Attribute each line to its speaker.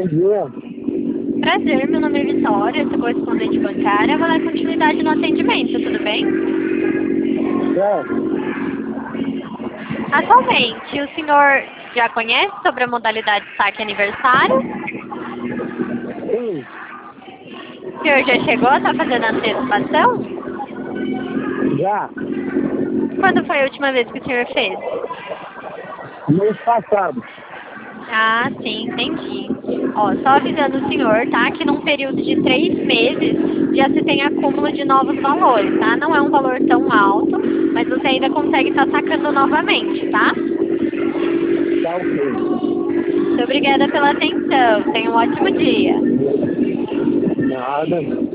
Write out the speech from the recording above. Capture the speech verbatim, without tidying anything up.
Speaker 1: Bom dia.
Speaker 2: Prazer, meu nome é Vitória, sou correspondente bancária. Vou dar continuidade no atendimento, tudo bem?
Speaker 1: Certo.
Speaker 2: Atualmente, o senhor já conhece sobre a modalidade saque aniversário?
Speaker 1: Sim.
Speaker 2: O senhor já chegou a estar fazendo a antecipação?
Speaker 1: Já.
Speaker 2: Quando foi a última vez que o senhor fez?
Speaker 1: Mês passado.
Speaker 2: Ah, sim, entendi. Ó, só avisando o senhor, tá? Que num período de três meses já se tem acúmulo de novos valores, tá? Não é um valor tão alto, mas você ainda consegue estar sacando novamente, tá?
Speaker 1: Tá ok.
Speaker 2: Muito obrigada pela atenção. Tenha um ótimo dia.
Speaker 1: Nada.